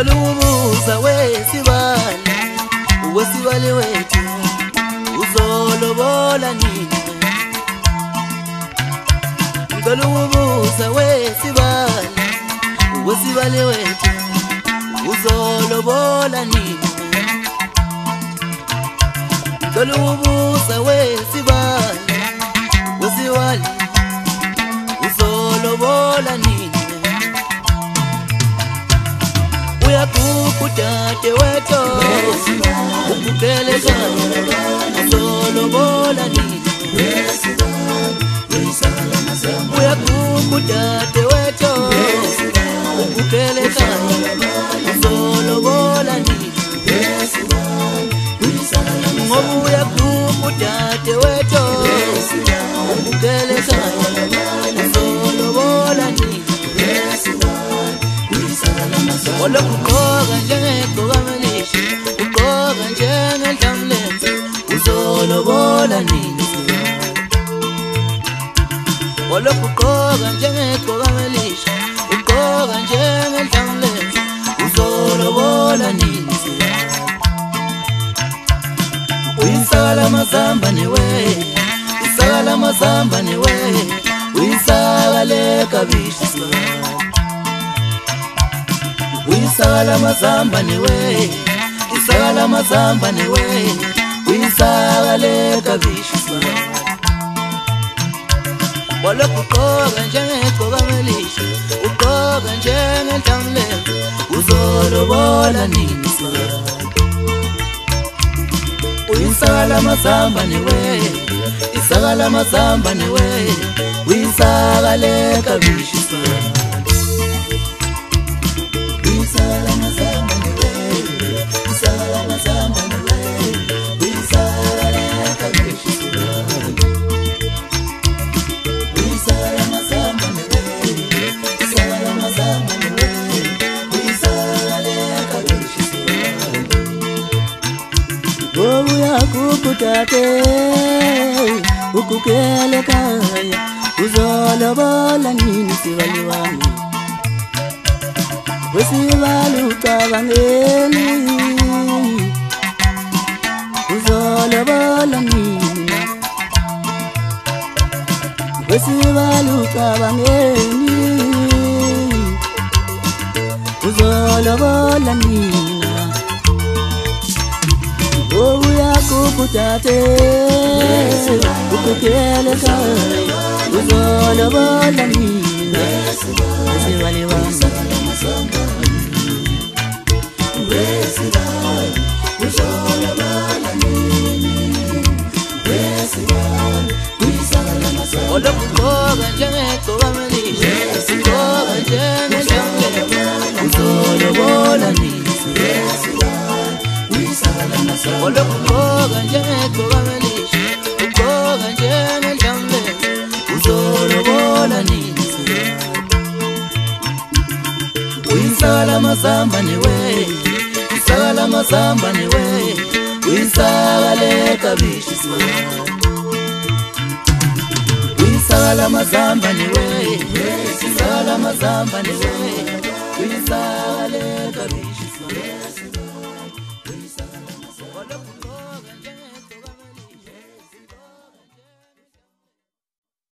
ngicela ukubuza wesibali, wesibali wethu uzolobola nini? Ngicela ukubuza wesibali, wesibali wethu uzolobola nini? Ngicela ukubuza wesibali, wesibali uzolobola nini? Uyagugu dade wethu ukukele kanye uzolobola nini? Uyagugu dade wethu ukukele kanye uzolobola nini? Ngoba uyagugu dade wethu ukukele kanye uzolobola nini? Olokugqoka njengegqokamanisha, ugqoka njengendlamlenze, uzolobola nini? Olokugqoka njengegqokamanisha, ugqoka njengendlamlenze, uzolobola nini? Uyisakala mazambane we, isakala mazambane we, uyisakale kabishi sibali. Uyisakala mazambane we, isakala mazambane we, uyisakale kabishi sibali. Olokugqoka njengegqokamanisha, ugqoka njengendlamlenze, uzolobola nini sibali? Uyisakala mazambane we, isakala mazambane we, uyisakale kabishi sibali. Uyisakala mazambane we, isakala mazambane we, uyisakale kabishi sibali. Uyisakala mazambane we, isakala mazambane we, uyisakale kabishi sibali. Uyagugu dade ukukele kanye uzolobola nini sibali wami? Wesibali ucabangeni uzolobola nini? Wesibali ucabangeni uzolobola nini? Uyagugu dade ukukele kanye uzolobola nini? Wesibali wami olokugqoka njengegqokamanisha, ugqoka njengendlamlenze, uzolobola nini? Olokugqoka njengegqokamanisha, ugqoka njengendlamlenze, uzolobola nini? Uyisakala mazambane we, isakala mazambane we, uyisakale kabishi sibali. Uyisakala mazambane we, isakala mazambane we, uyisakale kabishi sibali.